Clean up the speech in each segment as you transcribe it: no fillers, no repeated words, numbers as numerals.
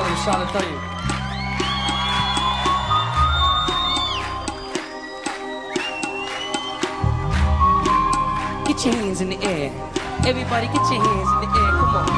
والشعر الطيب. Get your hands in the air. Everybody get your hands in the air. Come on.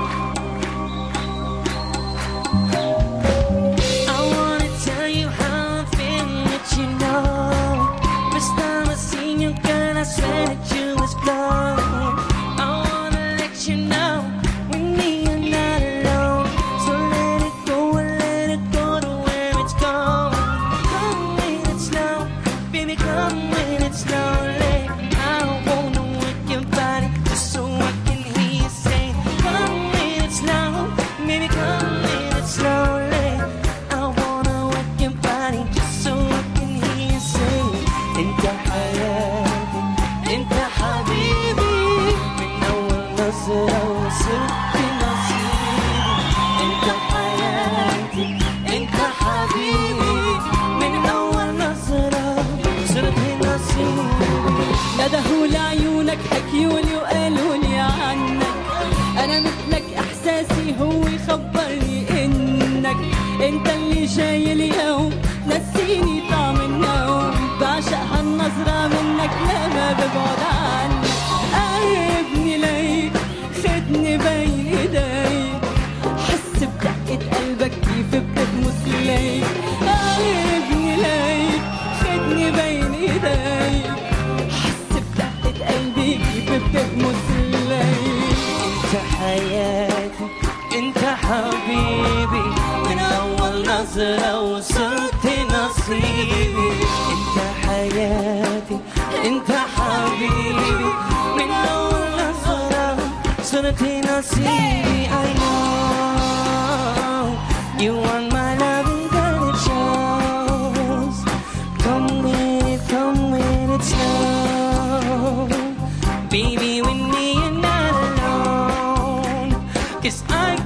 I wanna tell you how I feel that you know. First time I seen you, girl, I swear that you was gone. I wanna let you know with me you're not alone. So let it go and let it go to where it's gone. Come when it's slow, baby, come when it's slowly. I wanna work your body just so I can hear you say, come when it's slow, baby, come when it's slowly. I wanna work your body just so I can hear you say, انت حياتي انت حبيبي من اول نظرة وصرت نصيبي. انت حياتي انت حبيبي من اول نظرة صرت نصيبي. ندهوا لعيونك حكيولي وقالولي عنك، انا مثلك احساسي هو يخبرني انك انت اللي جاي اليوم نسيني طعم النوم. بعشق هالنظرة منك لما ببعد عنك. قربني ليك خدني بين ايديك، حس بدقة قلبك كيف بتهمس ليك. قربني ليك خدني بين ايديك، حس بدقة قلبي كيف بتهمس ليك. انت حياتي انت حبيبي من اول نظرة وصرت نصيبي. انت حياتي انت حبيبي من اول نظرة صرت نصيبي. I know you want my love and it shows. Come when it's slow, baby, with me you're not alone. 'Cause I